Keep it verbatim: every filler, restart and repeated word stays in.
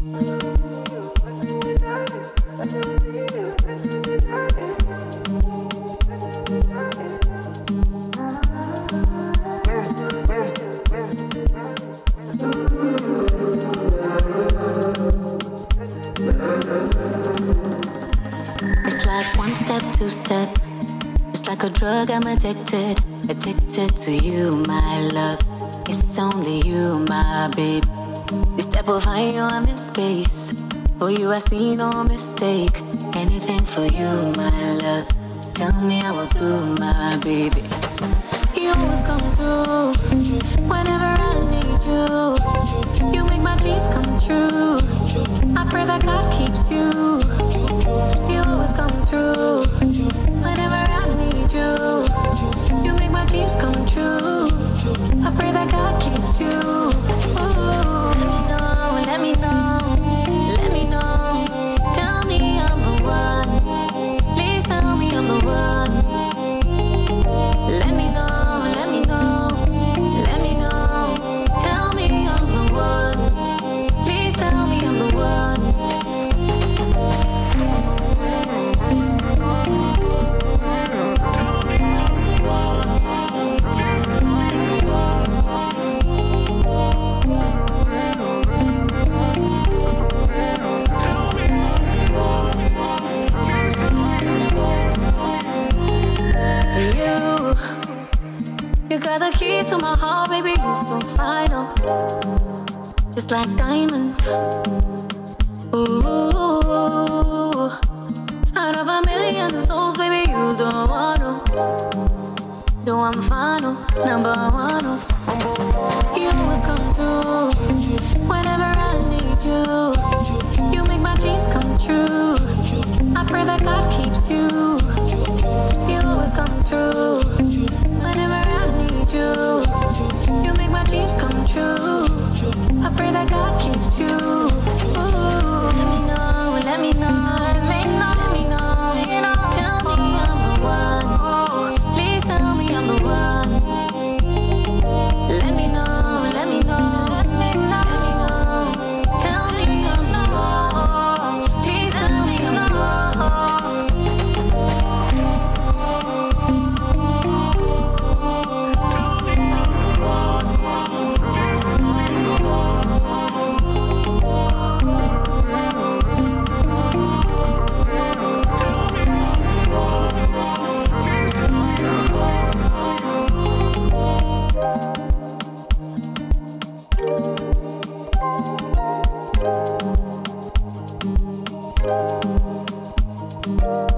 It's like one step, two step. It's like a drug, I'm addicted. Addicted to you, my love. It's only you, my babe. You step over you, I'm in space. For you, I see no mistake. Anything for you, my love. Tell me I will do, my baby. You always come through whenever I need you. You make my dreams come true. I pray that God keeps you. You always come through whenever I need you. You make my dreams come true. I pray that God keeps you. Ooh, let me know, let me know, let me know. Tell me I'm the one. Please tell me I'm the one. Let me know, let me know, let me know. Tell me I'm the one. Please tell me I'm the one. You got the keys to my heart, baby, you're so final. Just like diamond. Ooh, out of a million souls, baby, you the one. No, I'm final, number one. You always come through whenever I need you. You make my dreams come true. I pray that God keeps you. You always come through whenever I need you. You make my dreams come true. I pray that God keeps you. Ooh, let me know, let me know, let me know, let me know. Tell me I'm the one. Please tell me I'm the one. Let me know, let me know, let me know. Tell me I'm the one. Please tell me I'm the one. Thank you.